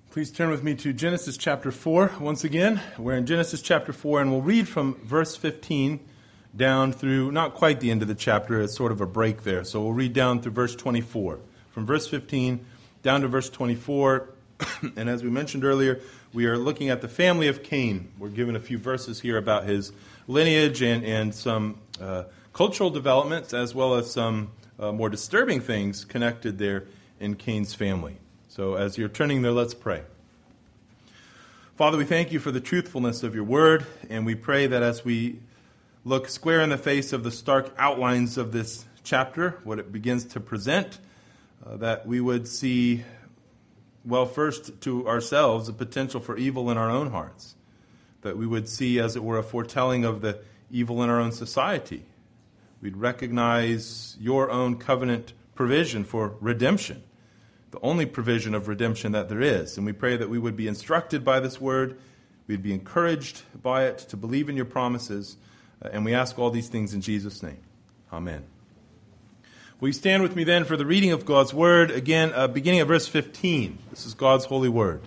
Please turn with me to Genesis chapter 4 once again. We're in Genesis chapter 4, and we'll read from verse 15 down through, not quite the end of the chapter, it's sort of a break there. So we'll read down through verse 24. From verse 15 down to verse 24, and as we mentioned earlier, we are looking at the family of Cain. We're given a few verses here about his lineage and some cultural developments, as well as some more disturbing things connected there in Cain's family. So as you're turning there, let's pray. Father, we thank you for the truthfulness of your word, and we pray that as we look square in the face of the stark outlines of this chapter, what it begins to present, that we would see, well, first to ourselves, the potential for evil in our own hearts, that we would see, as it were, a foretelling of the evil in our own society. We'd recognize your own covenant provision for redemption, the only provision of redemption that there is. And we pray that we would be instructed by this word, we'd be encouraged by it to believe in your promises, and we ask all these things in Jesus' name. Amen. Will you stand with me then for the reading of God's word, again, beginning at verse 15. This is God's holy word.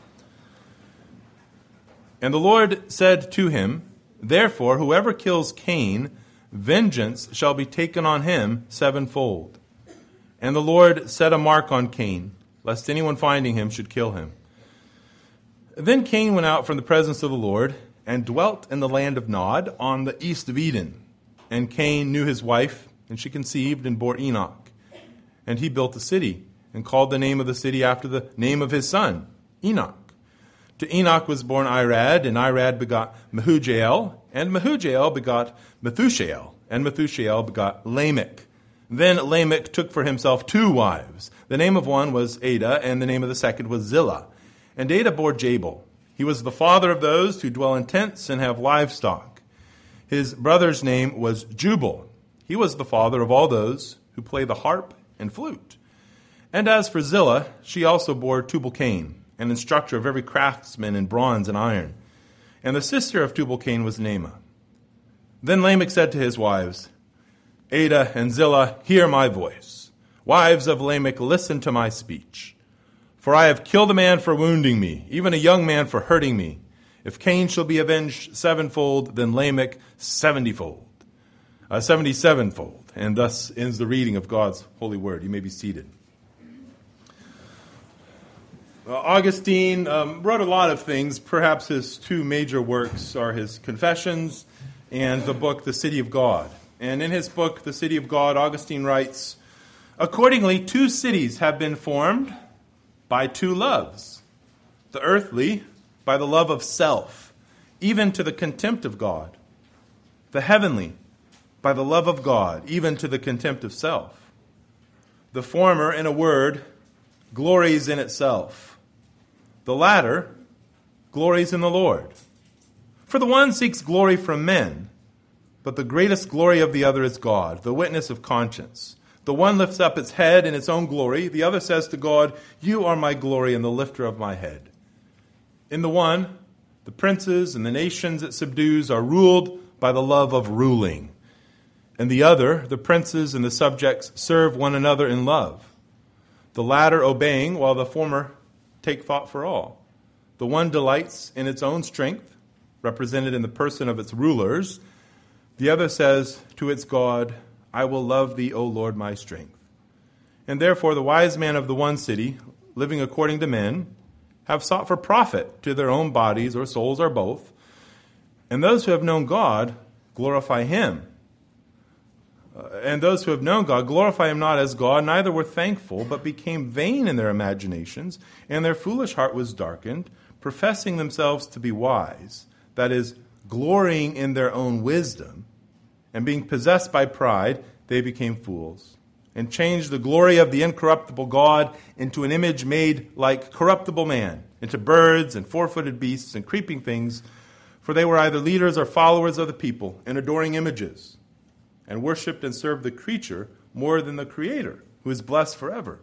And the Lord said to him, "Therefore, whoever kills Cain, vengeance shall be taken on him sevenfold. And the Lord set a mark on Cain, lest anyone finding him should kill him. Then Cain went out from the presence of the Lord and dwelt in the land of Nod on the east of Eden. And Cain knew his wife, and she conceived and bore Enoch. And he built a city and called the name of the city after the name of his son, Enoch. To Enoch was born Irad, and Irad begot Mehujael, and Mehujael begot Methushael, and Methushael begot Lamech. Then Lamech took for himself 2 wives. The name of one was Adah, and the name of the second was Zillah. And Adah bore Jabal. He was the father of those who dwell in tents and have livestock. His brother's name was Jubal. He was the father of all those who play the harp and flute. And as for Zillah, she also bore Tubal-Cain, an instructor of every craftsman in bronze and iron. And the sister of Tubal-Cain was Naamah. Then Lamech said to his wives, Adah and Zillah, hear my voice. Wives of Lamech, listen to my speech. For I have killed a man for wounding me, even a young man for hurting me. If Cain shall be avenged sevenfold, then Lamech 77-fold. And thus ends the reading of God's holy word. You may be seated. Augustine wrote a lot of things. Perhaps his 2 major works are his Confessions and the book The City of God. And in his book, The City of God, Augustine writes, accordingly, 2 cities have been formed by 2 loves. The earthly, by the love of self, even to the contempt of God. The heavenly, by the love of God, even to the contempt of self. The former, in a word, glories in itself. The latter glories in the Lord. For the one seeks glory from men, but the greatest glory of the other is God, the witness of conscience. The one lifts up its head in its own glory. The other says to God, you are my glory and the lifter of my head. In the one, the princes and the nations it subdues are ruled by the love of ruling. In the other, the princes and the subjects serve one another in love. The latter obeying, while the former take thought for all. The one delights in its own strength, represented in the person of its rulers. The other says to its God, I will love thee, O Lord, my strength. And therefore the wise men of the one city, living according to men, have sought for profit to their own bodies or souls or both. And those who have known God glorify him. And those who have known God glorify him not as God, neither were thankful, but became vain in their imaginations, and their foolish heart was darkened, professing themselves to be wise, that is, glorying in their own wisdom, and being possessed by pride, they became fools, and changed the glory of the incorruptible God into an image made like corruptible man, into birds and 4-footed beasts and creeping things, for they were either leaders or followers of the people, and adoring images, and worshipped and served the creature more than the Creator, who is blessed forever.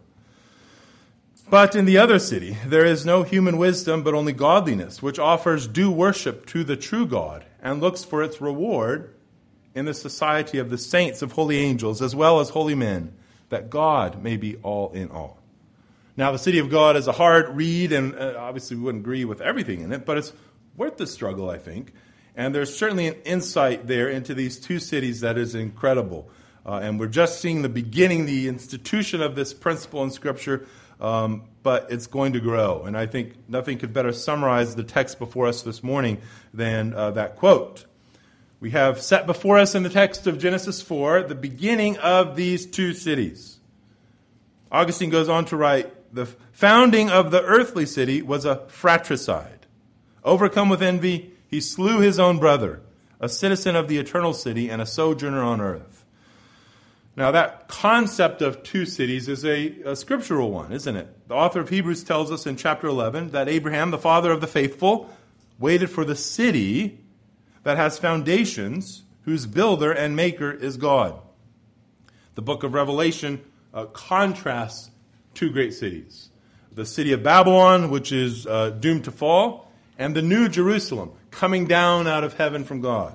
But in the other city, there is no human wisdom, but only godliness, which offers due worship to the true God, and looks for its reward in the society of the saints of holy angels, as well as holy men, that God may be all in all. Now, the city of God is a hard read, and obviously we wouldn't agree with everything in it, but it's worth the struggle, I think. And there's certainly an insight there into these two cities that is incredible. And we're just seeing the beginning, the institution of this principle in Scripture, but it's going to grow. And I think nothing could better summarize the text before us this morning than that quote. We have set before us in the text of Genesis 4 the beginning of these two cities. Augustine goes on to write, the founding of the earthly city was a fratricide. Overcome with envy, he slew his own brother, a citizen of the eternal city and a sojourner on earth. Now that concept of two cities is a scriptural one, isn't it? The author of Hebrews tells us in chapter 11 that Abraham, the father of the faithful, waited for the city that has foundations, whose builder and maker is God. The book of Revelation contrasts two great cities. The city of Babylon, which is doomed to fall, and the new Jerusalem, coming down out of heaven from God.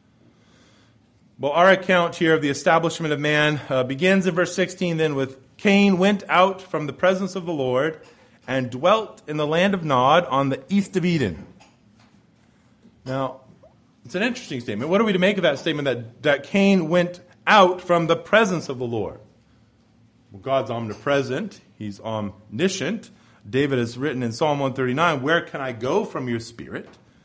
Well, our account here of the establishment of man begins in verse 16 then with Cain went out from the presence of the Lord and dwelt in the land of Nod on the east of Eden. Now, it's an interesting statement. What are we to make of that statement that Cain went out from the presence of the Lord? Well, God's omnipresent. He's omniscient. David has written in Psalm 139, where can I go from your spirit?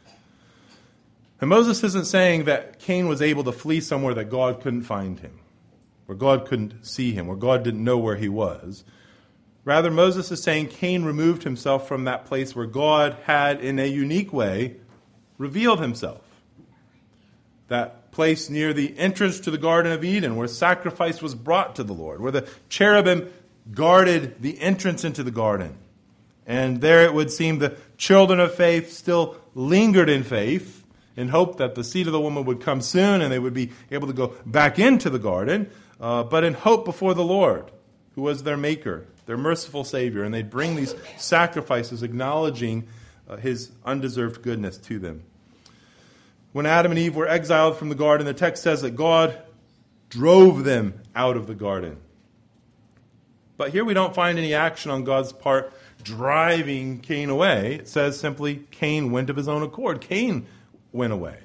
And Moses isn't saying that Cain was able to flee somewhere that God couldn't find him, where God couldn't see him, where God didn't know where he was. Rather, Moses is saying Cain removed himself from that place where God had, in a unique way, revealed himself. That place near the entrance to the Garden of Eden, where sacrifice was brought to the Lord, where the cherubim guarded the entrance into the garden. And there it would seem the children of faith still lingered in faith, in hope that the seed of the woman would come soon and they would be able to go back into the garden, but in hope before the Lord, who was their maker, their merciful Savior. And they'd bring these sacrifices acknowledging his undeserved goodness to them. When Adam and Eve were exiled from the garden, the text says that God drove them out of the garden. But here we don't find any action on God's part driving Cain away. It says simply, Cain went of his own accord. Cain went away.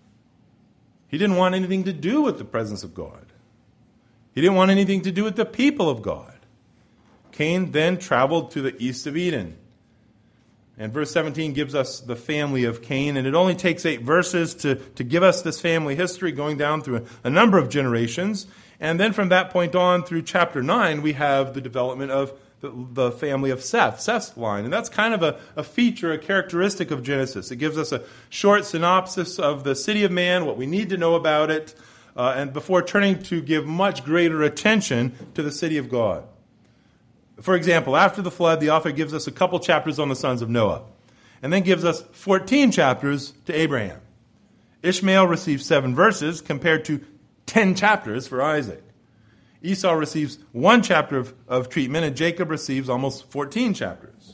He didn't want anything to do with the presence of God. He didn't want anything to do with the people of God. Cain then traveled to the east of Eden. And verse 17 gives us the family of Cain, and it only takes 8 verses to give us this family history going down through a number of generations. And then from that point on through chapter 9, we have the development of the family of Seth, Seth's line. And that's kind of a feature, a characteristic of Genesis. It gives us a short synopsis of the city of man, what we need to know about it, and before turning to give much greater attention to the city of God. For example, after the flood, the author gives us a couple chapters on the sons of Noah, and then gives us 14 chapters to Abraham. Ishmael receives 7 verses compared to 10 chapters for Isaac. Esau receives 1 chapter of treatment, and Jacob receives almost 14 chapters.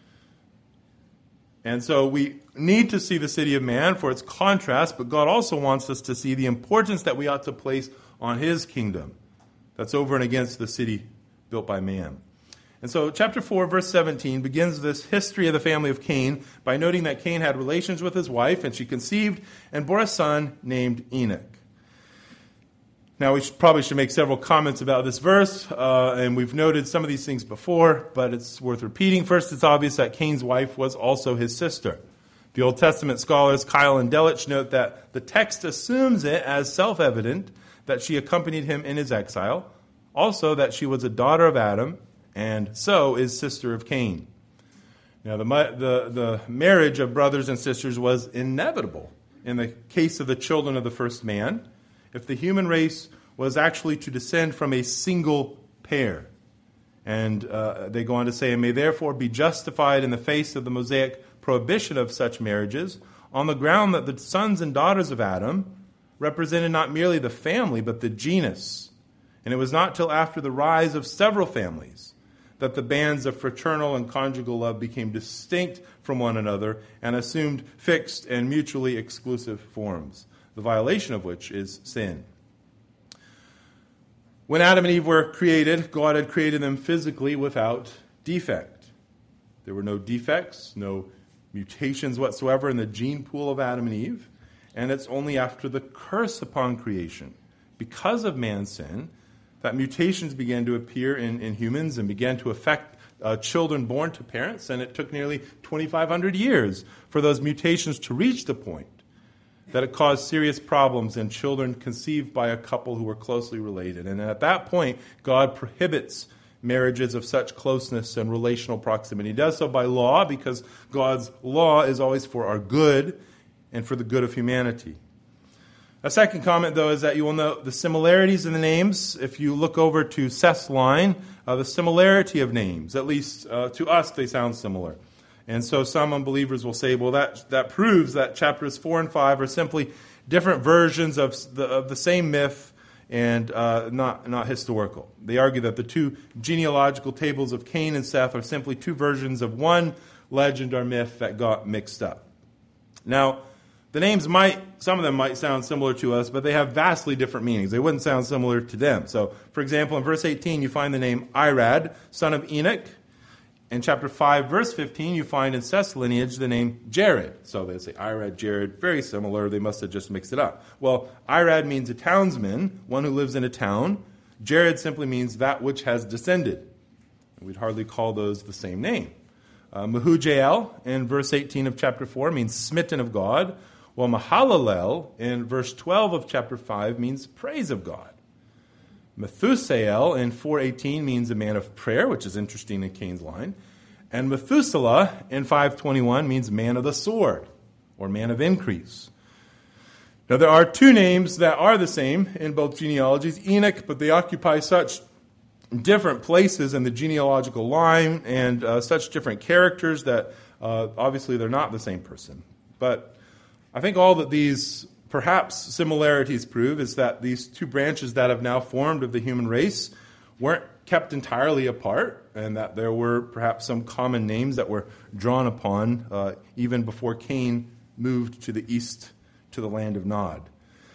And so we need to see the city of man for its contrast, but God also wants us to see the importance that we ought to place on his kingdom. That's over and against the city built by man. And so chapter 4, verse 17 begins this history of the family of Cain by noting that Cain had relations with his wife, and she conceived and bore a son named Enoch. Now, we probably should make several comments about this verse, and we've noted some of these things before, but it's worth repeating. First, it's obvious that Cain's wife was also his sister. The Old Testament scholars Kyle and Delitzsch note that the text assumes it as self-evident that she accompanied him in his exile, also that she was a daughter of Adam, and so is sister of Cain. Now, the marriage of brothers and sisters was inevitable in the case of the children of the first man, if the human race was actually to descend from a single pair. And they go on to say, and may therefore be justified in the face of the Mosaic prohibition of such marriages, on the ground that the sons and daughters of Adam represented not merely the family, but the genus. And it was not till after the rise of several families that the bands of fraternal and conjugal love became distinct from one another and assumed fixed and mutually exclusive forms, the violation of which is sin. When Adam and Eve were created, God had created them physically without defect. There were no defects, no mutations whatsoever in the gene pool of Adam and Eve. And it's only after the curse upon creation, because of man's sin, that mutations began to appear in humans and began to affect children born to parents. And it took nearly 2,500 years for those mutations to reach the point that it caused serious problems in children conceived by a couple who were closely related. And at that point, God prohibits marriages of such closeness and relational proximity. He does so by law, because God's law is always for our good and for the good of humanity. A second comment, though, is that you will note the similarities in the names. If you look over to Seth's line, the similarity of names, at least to us, they sound similar. And so some unbelievers will say, well, that proves that chapters 4 and 5 are simply different versions of the same myth and not historical. They argue that the two genealogical tables of Cain and Seth are simply two versions of one legend or myth that got mixed up. Now, the names some of them might sound similar to us, but they have vastly different meanings. They wouldn't sound similar to them. So, for example, in verse 18, you find the name Irad, son of Enoch. In chapter 5, verse 15, you find in Seth's lineage the name Jared. So they say Irad, Jared, very similar. They must have just mixed it up. Well, Irad means a townsman, one who lives in a town. Jared simply means that which has descended. We'd hardly call those the same name. Mehujael in verse 18 of chapter 4 means smitten of God, while Mahalalel in verse 12 of chapter 5 means praise of God. Methusael in 4:18 means a man of prayer, which is interesting in Cain's line. And Methuselah in 5:21 means man of the sword, or man of increase. Now there are two names that are the same in both genealogies, Enoch, but they occupy such different places in the genealogical line and such different characters that obviously they're not the same person. But I think all that these perhaps similarities prove is that these two branches that have now formed of the human race weren't kept entirely apart, and that there were perhaps some common names that were drawn upon even before Cain moved to the east to the land of Nod.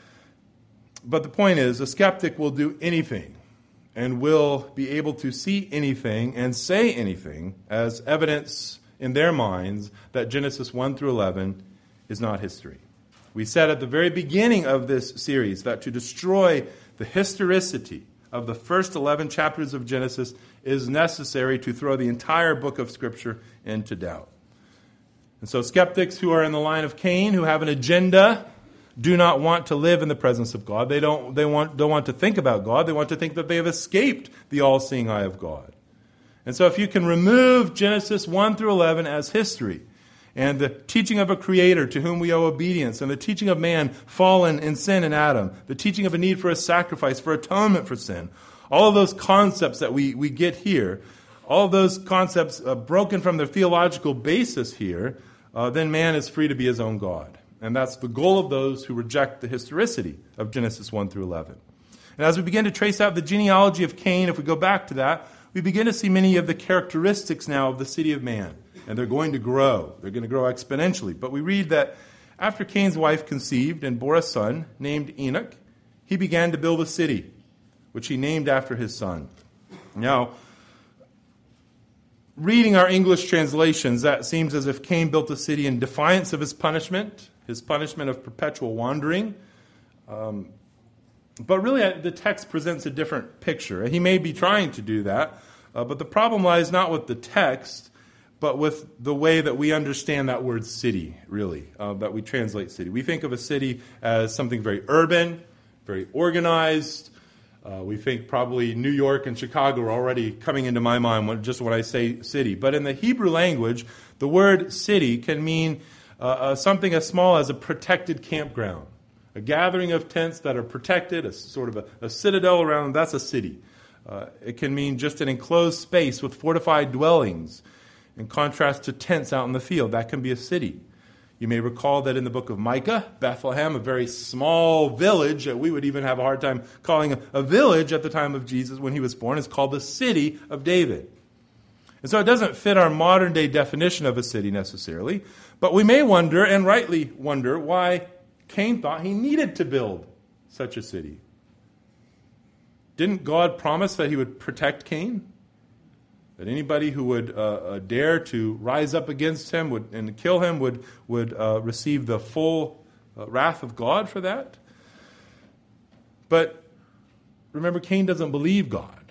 But the point is, a skeptic will do anything and will be able to see anything and say anything as evidence in their minds that Genesis 1 through 11 is not history. We said at the very beginning of this series that to destroy the historicity of the first 11 chapters of Genesis is necessary to throw the entire book of Scripture into doubt. And so skeptics who are in the line of Cain, who have an agenda, do not want to live in the presence of God. They don't want to think about God. They want to think that they have escaped the all-seeing eye of God. And so if you can remove Genesis 1 through 11 as history, and the teaching of a creator to whom we owe obedience, and the teaching of man fallen in sin in Adam, the teaching of a need for a sacrifice, for atonement for sin, all of those concepts that we get here, all of those concepts broken from their theological basis here, then man is free to be his own God. And that's the goal of those who reject the historicity of Genesis 1 through 11. And as we begin to trace out the genealogy of Cain, if we go back to that, we begin to see many of the characteristics now of the city of man. And they're going to grow. They're going to grow exponentially. But we read that after Cain's wife conceived and bore a son named Enoch, he began to build a city, which he named after his son. Now, reading our English translations, that seems as if Cain built a city in defiance of his punishment of perpetual wandering. But really, the text presents a different picture. He may be trying to do that, but the problem lies not with the text, but with the way that we understand that word city, really, that we translate city. We think of a city as something very urban, very organized. We think probably New York and Chicago are already coming into my mind just when I say city. But in the Hebrew language, the word city can mean something as small as a protected campground, a gathering of tents that are protected, a sort of a citadel around them. That's a city. It can mean just an enclosed space with fortified dwellings, in contrast to tents out in the field. That can be a city. You may recall that in the book of Micah, Bethlehem, a very small village that we would even have a hard time calling a village at the time of Jesus when he was born, is called the city of David. And so it doesn't fit our modern day definition of a city necessarily, but we may wonder, and rightly wonder, why Cain thought he needed to build such a city. Didn't God promise that he would protect Cain? That anybody who would dare to rise up against him and kill him would receive the full wrath of God for that. But remember, Cain doesn't believe God.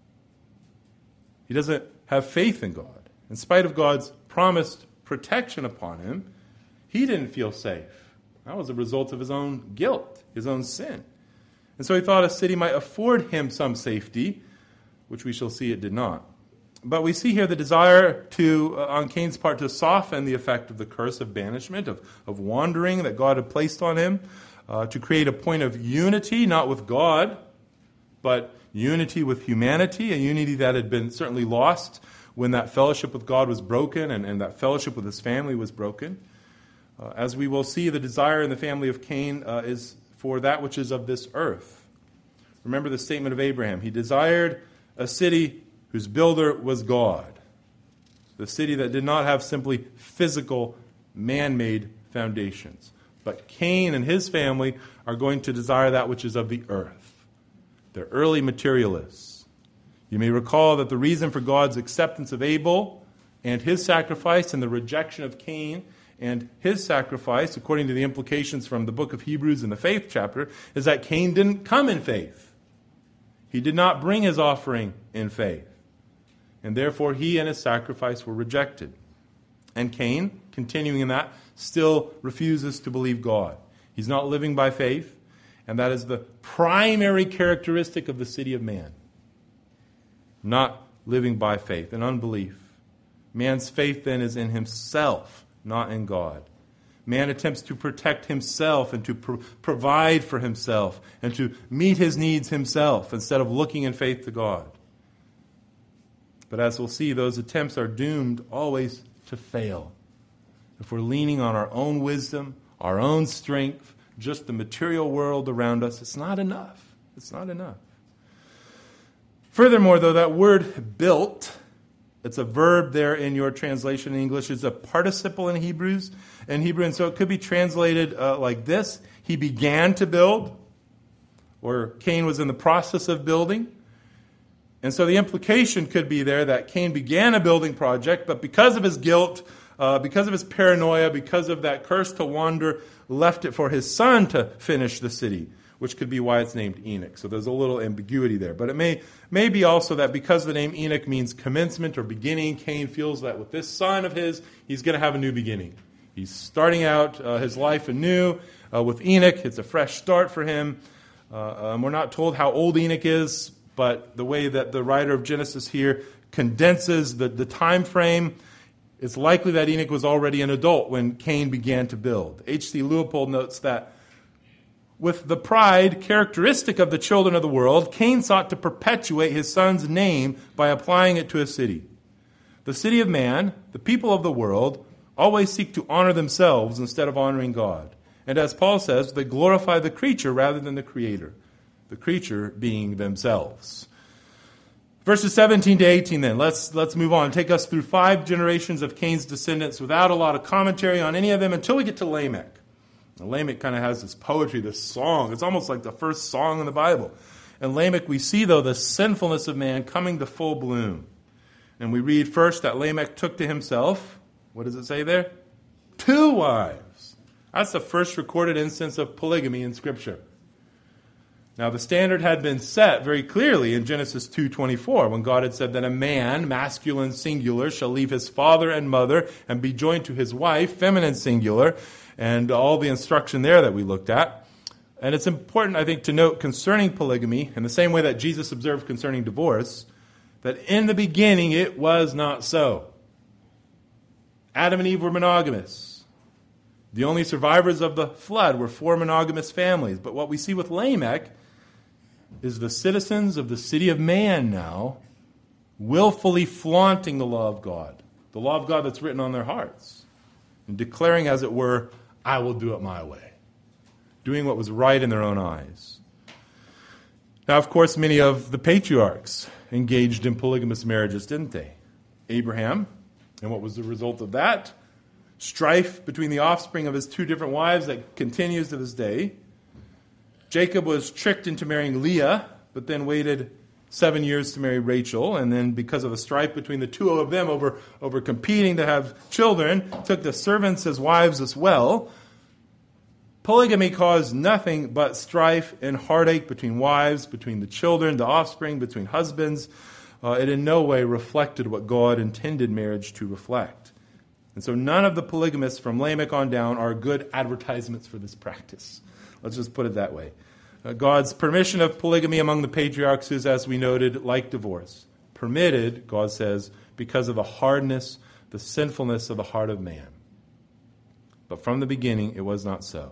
He doesn't have faith in God. In spite of God's promised protection upon him, he didn't feel safe. That was a result of his own guilt, his own sin. And so he thought a city might afford him some safety, which we shall see it did not. But we see here the desire on Cain's part to soften the effect of the curse of banishment, of wandering that God had placed on him, to create a point of unity, not with God, but unity with humanity, a unity that had been certainly lost when that fellowship with God was broken and that fellowship with his family was broken. As we will see, the desire in the family of Cain is for that which is of this earth. Remember the statement of Abraham. He desired a city whose builder was God. The city that did not have simply physical, man-made foundations. But Cain and his family are going to desire that which is of the earth. They're early materialists. You may recall that the reason for God's acceptance of Abel and his sacrifice and the rejection of Cain and his sacrifice, according to the implications from the book of Hebrews in the faith chapter, is that Cain didn't come in faith. He did not bring his offering in faith. And therefore he and his sacrifice were rejected. And Cain, continuing in that, still refuses to believe God. He's not living by faith, and that is the primary characteristic of the city of man. Not living by faith, and unbelief. Man's faith then is in himself, not in God. Man attempts to protect himself and to provide for himself and to meet his needs himself instead of looking in faith to God. But as we'll see, those attempts are doomed always to fail. If we're leaning on our own wisdom, our own strength, just the material world around us, it's not enough. It's not enough. Furthermore, though, that word built, it's a verb there in your translation in English. It's a participle in Hebrew, and so it could be translated like this. He began to build, or Cain was in the process of building. And so the implication could be there that Cain began a building project, but because of his guilt, because of his paranoia, because of that curse to wander, left it for his son to finish the city, which could be why it's named Enoch. So there's a little ambiguity there. But it may be also that because the name Enoch means commencement or beginning, Cain feels that with this son of his, he's going to have a new beginning. He's starting out his life anew. With Enoch, it's a fresh start for him. We're not told how old Enoch is, but the way that the writer of Genesis here condenses the time frame, it's likely that Enoch was already an adult when Cain began to build. H.C. Leupold notes that with the pride characteristic of the children of the world, Cain sought to perpetuate his son's name by applying it to a city. The city of man, the people of the world, always seek to honor themselves instead of honoring God. And as Paul says, they glorify the creature rather than the creator, the creature being themselves. Verses 17 to 18 then, let's move on. Take us through 5 generations of Cain's descendants without a lot of commentary on any of them until we get to Lamech. Now, Lamech kind of has this poetry, this song. It's almost like the first song in the Bible. In Lamech, we see, though, the sinfulness of man coming to full bloom. And we read first that Lamech took to himself, what does it say there? 2 wives. That's the first recorded instance of polygamy in Scripture. Now, the standard had been set very clearly in Genesis 2:24, when God had said that a man, masculine singular, shall leave his father and mother and be joined to his wife, feminine singular, and all the instruction there that we looked at. And it's important, I think, to note concerning polygamy, in the same way that Jesus observed concerning divorce, that in the beginning it was not so. Adam and Eve were monogamous. The only survivors of the flood were 4 monogamous families. But what we see with Lamech is the citizens of the city of man now willfully flaunting the law of God, the law of God that's written on their hearts, and declaring, as it were, I will do it my way, doing what was right in their own eyes. Now, of course, many of the patriarchs engaged in polygamous marriages, didn't they? Abraham, and what was the result of that? Strife between the offspring of his 2 different wives that continues to this day. Jacob was tricked into marrying Leah, but then waited 7 years to marry Rachel, and then because of the strife between the two of them over competing to have children, took the servants as wives as well. Polygamy caused nothing but strife and heartache between wives, between the children, the offspring, between husbands. It in no way reflected what God intended marriage to reflect. And so none of the polygamists from Lamech on down are good advertisements for this practice. Let's just put it that way. God's permission of polygamy among the patriarchs is, as we noted, like divorce. Permitted, God says, because of the hardness, the sinfulness of the heart of man. But from the beginning, it was not so.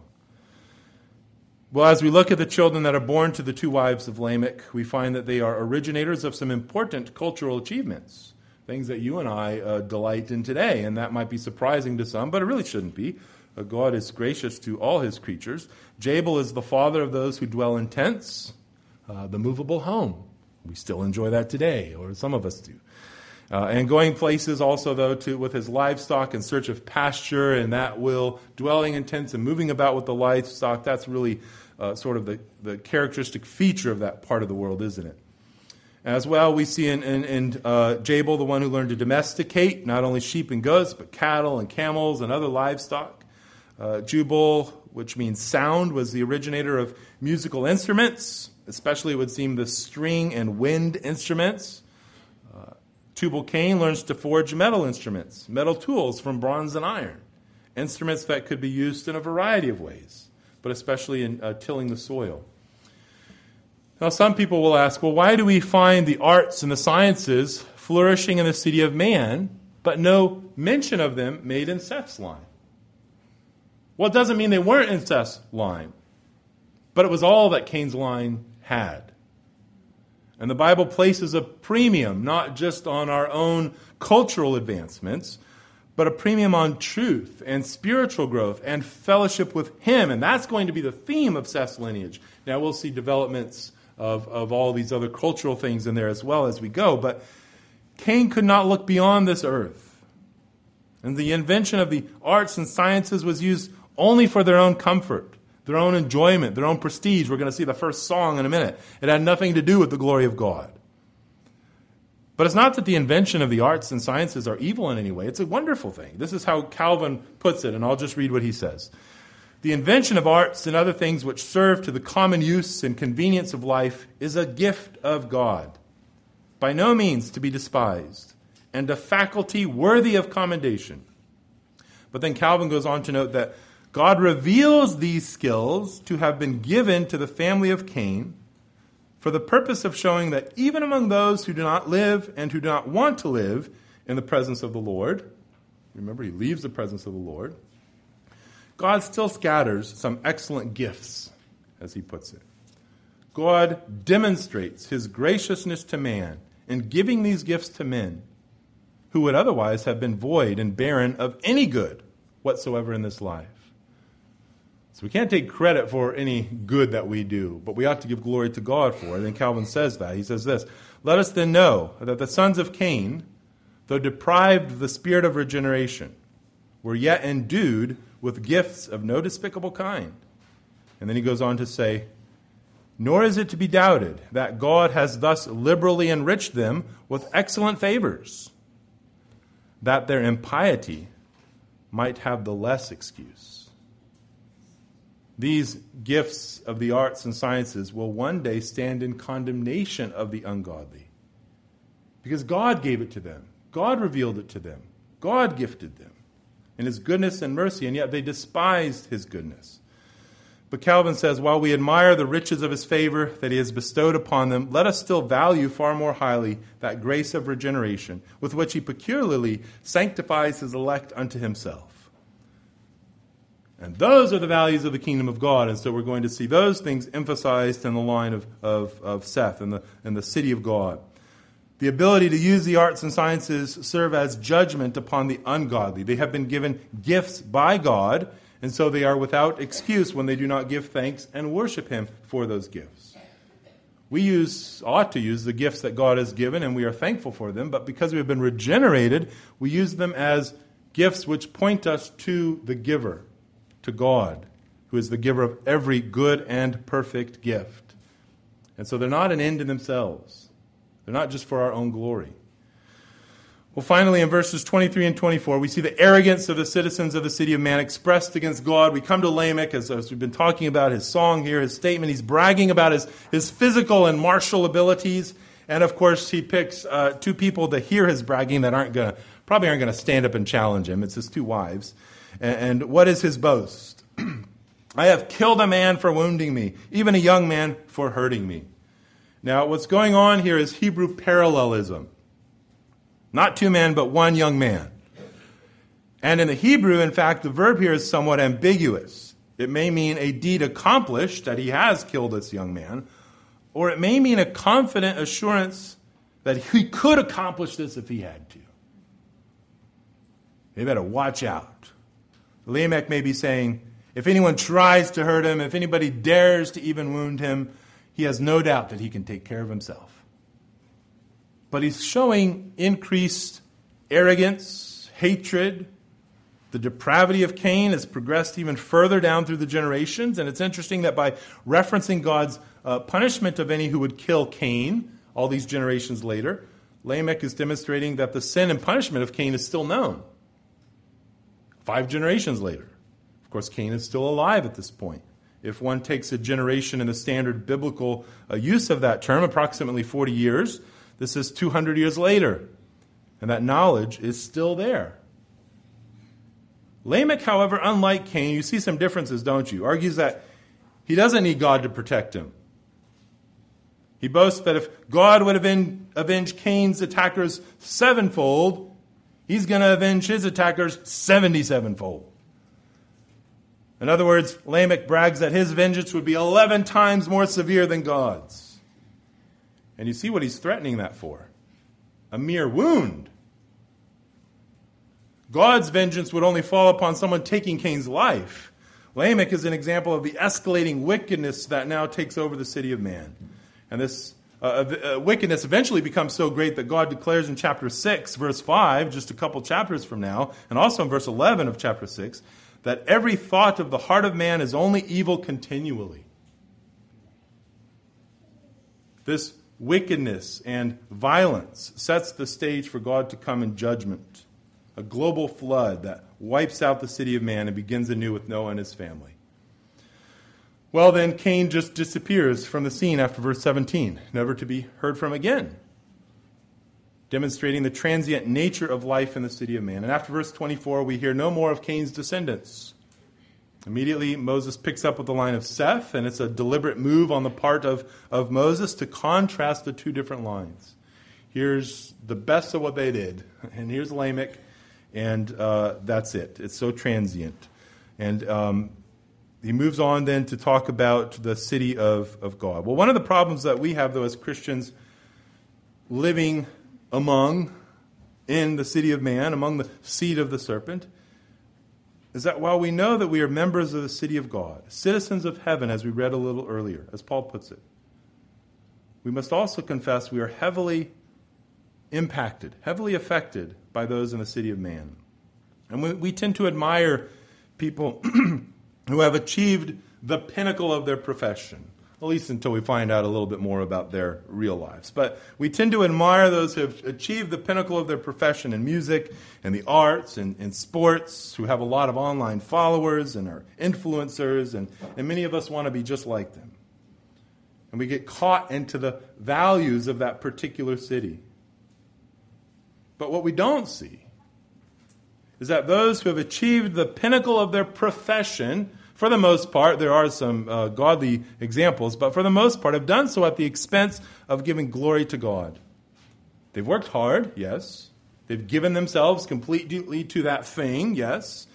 Well, as we look at the children that are born to the two wives of Lamech, we find that they are originators of some important cultural achievements, things that you and I delight in today, and that might be surprising to some, but it really shouldn't be. God is gracious to all his creatures. Jabal is the father of those who dwell in tents, the movable home. We still enjoy that today, or some of us do. And going places also, though, with his livestock in search of pasture, and that will, dwelling in tents and moving about with the livestock, that's really sort of the characteristic feature of that part of the world, isn't it? As well, we see in Jabal the one who learned to domesticate not only sheep and goats, but cattle and camels and other livestock. Jubal, which means sound, was the originator of musical instruments, especially it would seem the string and wind instruments. Tubal-Cain learns to forge metal instruments, metal tools from bronze and iron, instruments that could be used in a variety of ways, but especially in tilling the soil. Now, some people will ask, well, why do we find the arts and the sciences flourishing in the city of man, but no mention of them made in Seth's line? Well, it doesn't mean they weren't in Seth's line, but it was all that Cain's line had. And the Bible places a premium, not just on our own cultural advancements, but a premium on truth and spiritual growth and fellowship with him. And that's going to be the theme of Seth's lineage. Now, we'll see developments of all these other cultural things in there as well as we go. But Cain could not look beyond this earth. And the invention of the arts and sciences was used only for their own comfort, their own enjoyment, their own prestige. We're going to see the first song in a minute. It had nothing to do with the glory of God. But it's not that the invention of the arts and sciences are evil in any way. It's a wonderful thing. This is how Calvin puts it, and I'll just read what he says. The invention of arts and other things which serve to the common use and convenience of life is a gift of God, by no means to be despised, and a faculty worthy of commendation. But then Calvin goes on to note that God reveals these skills to have been given to the family of Cain for the purpose of showing that even among those who do not live and who do not want to live in the presence of the Lord, remember he leaves the presence of the Lord, God still scatters some excellent gifts, as he puts it. God demonstrates his graciousness to man in giving these gifts to men who would otherwise have been void and barren of any good whatsoever in this life. So we can't take credit for any good that we do, but we ought to give glory to God for it. And Calvin says that. He says this, "Let us then know that the sons of Cain, though deprived of the spirit of regeneration, were yet endued with gifts of no despicable kind." And then he goes on to say, "Nor is it to be doubted that God has thus liberally enriched them with excellent favors, that their impiety might have the less excuse." These gifts of the arts and sciences will one day stand in condemnation of the ungodly, because God gave it to them. God revealed it to them. God gifted them in his goodness and mercy, and yet they despised his goodness. But Calvin says, while we admire the riches of his favor that he has bestowed upon them, let us still value far more highly that grace of regeneration with which he peculiarly sanctifies his elect unto himself. And those are the values of the kingdom of God. And so we're going to see those things emphasized in the line of Seth and the city of God. The ability to use the arts and sciences serve as judgment upon the ungodly. They have been given gifts by God, and so they are without excuse when they do not give thanks and worship him for those gifts. We ought to use the gifts that God has given, and we are thankful for them, but because we have been regenerated, we use them as gifts which point us to the giver, to God, who is the giver of every good and perfect gift. And so they're not an end in themselves. They're not just for our own glory. Well, finally, in verses 23 and 24, we see the arrogance of the citizens of the city of Man expressed against God. We come to Lamech, as we've been talking about his song here, his statement. He's bragging about his physical and martial abilities. And, of course, he picks two people to hear his bragging that probably aren't going to stand up and challenge him. It's his two wives. And what is his boast? I have killed a man for wounding me, even a young man for hurting me. Now, what's going on here is Hebrew parallelism. Not two men, but one young man. And in the Hebrew, in fact, the verb here is somewhat ambiguous. It may mean a deed accomplished, that he has killed this young man, or it may mean a confident assurance that he could accomplish this if he had to. You better watch out. Lamech may be saying, if anyone tries to hurt him, if anybody dares to even wound him, he has no doubt that he can take care of himself. But he's showing increased arrogance, hatred. The depravity of Cain has progressed even further down through the generations. And it's interesting that by referencing God's punishment of any who would kill Cain, all these generations later, Lamech is demonstrating that the sin and punishment of Cain is still known. 5 generations later. Of course, Cain is still alive at this point. If one takes a generation in the standard biblical use of that term, approximately 40 years, this is 200 years later, and that knowledge is still there. Lamech, however, unlike Cain, you see some differences, don't you? Argues that he doesn't need God to protect him. He boasts that if God would avenge Cain's attackers 7-fold, he's going to avenge his attackers 77-fold. In other words, Lamech brags that his vengeance would be 11 times more severe than God's. And you see what he's threatening that for. A mere wound. God's vengeance would only fall upon someone taking Cain's life. Lamech is an example of the escalating wickedness that now takes over the city of man. And this wickedness eventually becomes so great that God declares in chapter 6, verse 5, just a couple chapters from now, and also in verse 11 of chapter 6, that every thought of the heart of man is only evil continually. This wickedness and violence sets the stage for God to come in judgment. A global flood that wipes out the city of man and begins anew with Noah and his family. Well, then Cain just disappears from the scene after verse 17, never to be heard from again, demonstrating the transient nature of life in the city of man. And after verse 24, we hear no more of Cain's descendants. Immediately, Moses picks up with the line of Seth, and it's a deliberate move on the part of Moses to contrast the two different lines. Here's the best of what they did, and here's Lamech, and that's it. It's so transient. And he moves on then to talk about the city of God. Well, one of the problems that we have, though, as Christians living in the city of man, among the seed of the serpent, is that while we know that we are members of the city of God, citizens of heaven, as we read a little earlier, as Paul puts it, we must also confess we are heavily impacted, heavily affected by those in the city of man. And we tend to admire people who have achieved the pinnacle of their profession, at least until we find out a little bit more about their real lives. But we tend to admire those who have achieved the pinnacle of their profession in music and the arts and in sports, who have a lot of online followers and are influencers, and many of us want to be just like them. And we get caught into the values of that particular city. But what we don't see is that those who have achieved the pinnacle of their profession, for the most part, there are some godly examples, but for the most part have done so at the expense of giving glory to God. They've worked hard, yes. They've given themselves completely to that thing, yes.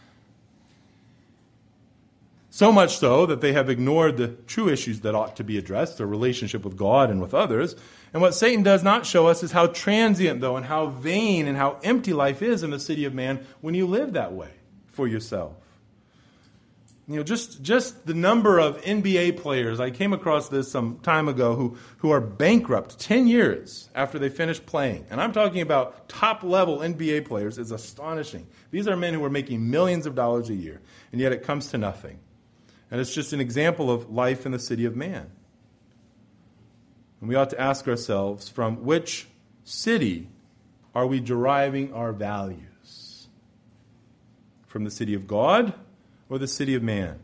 So much so that they have ignored the true issues that ought to be addressed, their relationship with God and with others. And what Satan does not show us is how transient, though, and how vain and how empty life is in the city of man when you live that way for yourself. You know, just the number of NBA players, I came across this some time ago, who are bankrupt 10 years after they finish playing. And I'm talking about top-level NBA players. It's astonishing. These are men who are making millions of dollars a year, and yet it comes to nothing. And it's just an example of life in the city of man. And we ought to ask ourselves, from which city are we deriving our values? From the city of God or the city of man?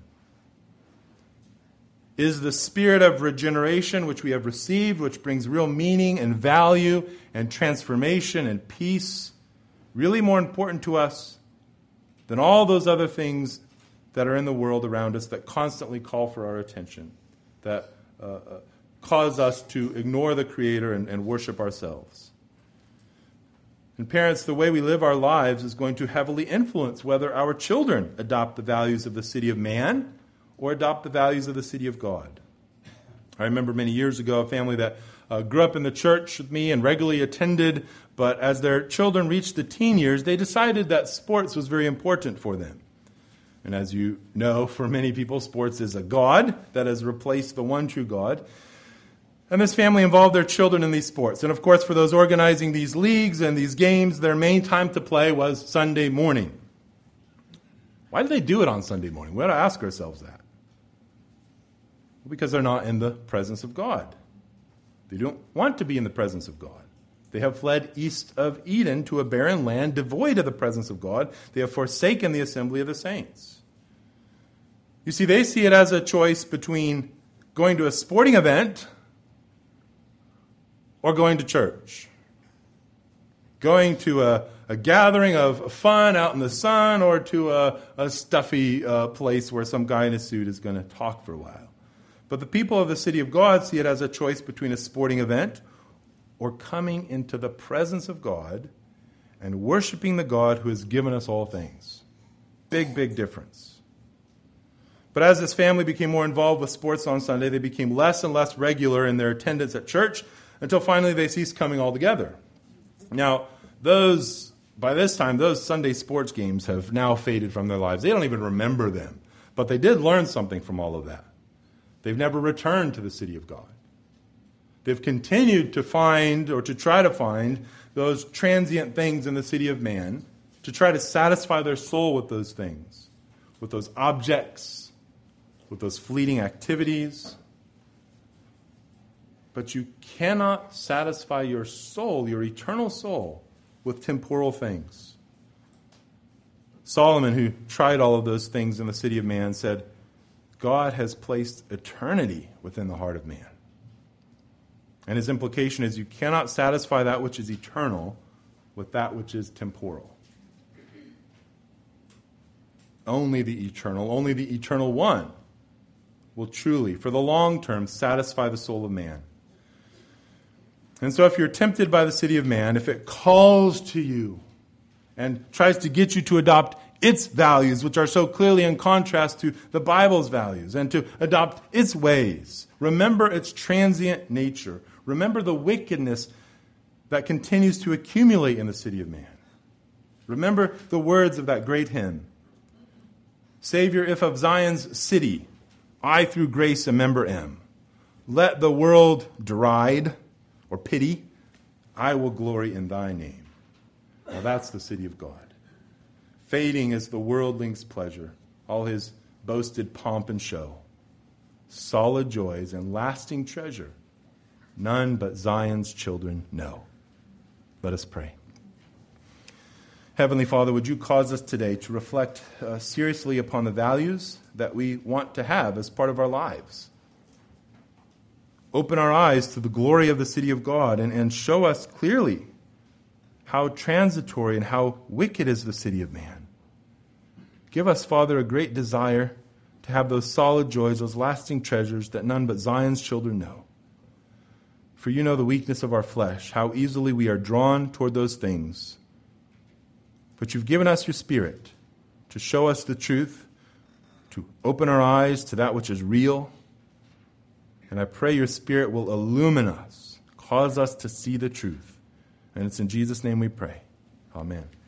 Is the spirit of regeneration which we have received, which brings real meaning and value and transformation and peace, really more important to us than all those other things that are in the world around us that constantly call for our attention, that cause us to ignore the Creator and worship ourselves? And parents, the way we live our lives is going to heavily influence whether our children adopt the values of the city of man or adopt the values of the city of God. I remember many years ago a family that grew up in the church with me and regularly attended, but as their children reached the teen years, they decided that sports was very important for them. And as you know, for many people, sports is a god that has replaced the one true God. And this family involved their children in these sports. And of course, for those organizing these leagues and these games, their main time to play was Sunday morning. Why do they do it on Sunday morning? We ought to ask ourselves that. Because they're not in the presence of God. They don't want to be in the presence of God. They have fled east of Eden to a barren land devoid of the presence of God. They have forsaken the assembly of the saints. You see, they see it as a choice between going to a sporting event or going to church. Going to a gathering of fun out in the sun, or to a stuffy place where some guy in a suit is going to talk for a while. But the people of the city of God see it as a choice between a sporting event or coming into the presence of God and worshiping the God who has given us all things. Big, big difference. But as this family became more involved with sports on Sunday, they became less and less regular in their attendance at church until finally they ceased coming altogether. Now, by this time, those Sunday sports games have now faded from their lives. They don't even remember them. But they did learn something from all of that. They've never returned to the city of God. They've continued to find, or to try to find, those transient things in the city of man, to try to satisfy their soul with those things, with those objects, with those fleeting activities. But you cannot satisfy your soul, your eternal soul, with temporal things. Solomon, who tried all of those things in the city of man, said, God has placed eternity within the heart of man. And his implication is you cannot satisfy that which is eternal with that which is temporal. Only the eternal one will truly, for the long term, satisfy the soul of man. And so if you're tempted by the city of man, if it calls to you and tries to get you to adopt its values, which are so clearly in contrast to the Bible's values, and to adopt its ways, remember its transient nature. Remember the wickedness that continues to accumulate in the city of man. Remember the words of that great hymn. Savior, if of Zion's city I through grace a member am, let the world deride or pity, I will glory in thy name. Now that's the city of God. Fading is the worldling's pleasure, all his boasted pomp and show. Solid joys and lasting treasure, none but Zion's children know. Let us pray. Heavenly Father, would you cause us today to reflect seriously upon the values that we want to have as part of our lives. Open our eyes to the glory of the city of God and show us clearly how transitory and how wicked is the city of man. Give us, Father, a great desire to have those solid joys, those lasting treasures that none but Zion's children know. For you know the weakness of our flesh, how easily we are drawn toward those things. But you've given us your Spirit to show us the truth, to open our eyes to that which is real. And I pray your Spirit will illumine us, cause us to see the truth. And it's in Jesus' name we pray. Amen.